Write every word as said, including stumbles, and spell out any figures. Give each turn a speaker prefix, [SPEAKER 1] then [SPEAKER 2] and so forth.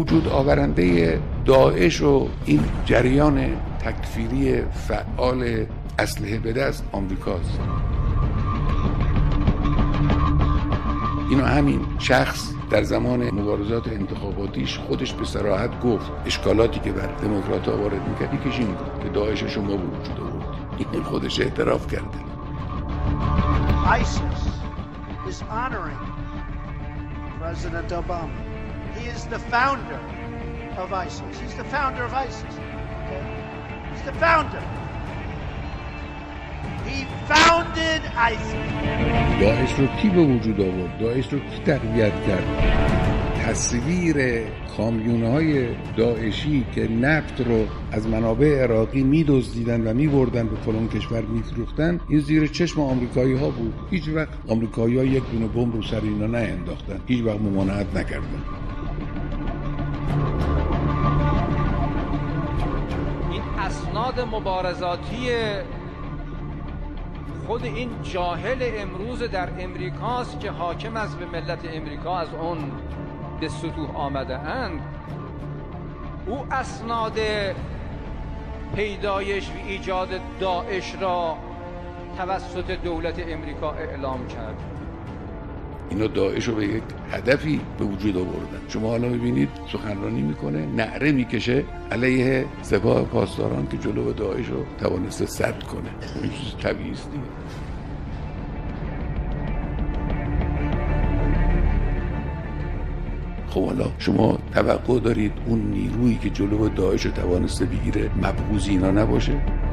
[SPEAKER 1] وجود آورنده داعش و این جریان تکفیری فعال اسلحه به دست آمریکاست. اینو همین شخص در زمان مبارزات انتخاباتیش خودش به صراحت گفت اشکالاتی که بر دموکرات‌ها وارد می‌کرد یکیش این بود که داعش شما به وجود آورد. این خودش اعتراف کرده.
[SPEAKER 2] ISIS is honoring President Obama. He is the founder of ISIS. He's the founder of ISIS. Okay? He's the founder. He founded ISIS.
[SPEAKER 1] داعش رو کی به وجود آورد؟ داعش رو کی تقویت کرد؟ تصویر کامیون‌های داعشی که نفت رو از منابع عراقی می‌دزدیدن و می‌بردن به فلان کشور می‌فروختن، این زیر چشم آمریکایی‌ها بود. هیچ وقت آمریکایی‌ها یک دونه بمب رو سر اینا نینداختن. هیچ وقت ممانعت نکردن.
[SPEAKER 3] این اسناد مبارزاتی خود این جاهل امروز در امریکاست که حاکم است به ملت امریکا از اون به سطوح آمده اند. او اسناد پیدایش و ایجاد داعش را توسط دولت امریکا اعلام کرد.
[SPEAKER 1] اینا داعش رو به یک هدفی به وجود آوردن. شما حالا می‌بینید سخنرانی میکنه، نعره میکشه علیه سپاه پاسداران که جلو داعش رو توانسته سد کنه. این چیز طبیعی است دیگه. خب حالا شما توقع دارید اون نیرویی که جلو داعش رو توانسته بگیره مبعوض اینا نباشه؟